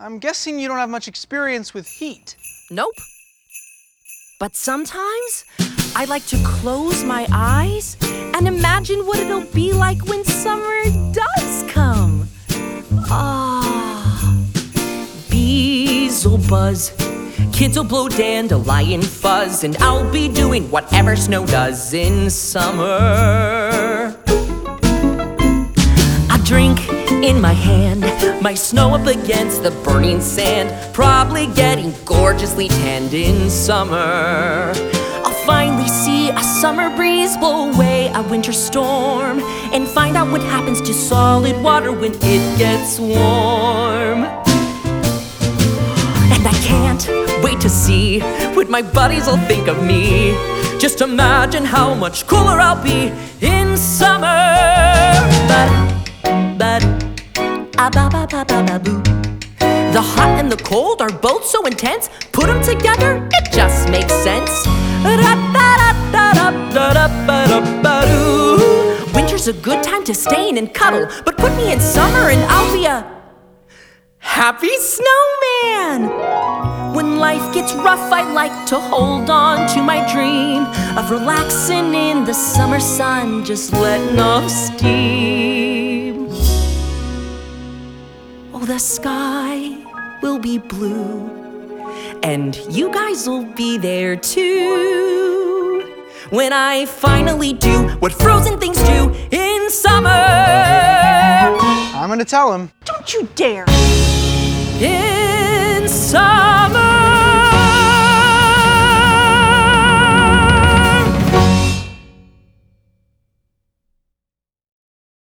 I'm guessing you don't have much experience with heat. Nope. But sometimes I like to close my eyes and imagine what it'll be like when summer does come. Ah, bees will buzz, kids will blow dandelion fuzz, and I'll be doing whatever snow does in summer. A drink in my hand, my snow up against the burning sand, probably getting gorgeously tanned in summer. I'll finally see a summer breeze blow away a winter storm, and find out what happens to solid water when it gets warm. And I can't wait to see what my buddies will think of me. Just imagine how much cooler I'll be in summer. Ba-ba-ba-ba-ba-boo. The hot and the cold are both so intense. Put them together, it just makes sense. Winter's a good time to stay in and cuddle, but put me in summer and I'll be a happy snowman. When life gets rough, I like to hold on to my dream of relaxing in the summer sun, just letting off steam. Oh, the sky will be blue, and you guys will be there too, when I finally do what frozen things do in summer. I'm gonna tell him. Don't you dare! In summer.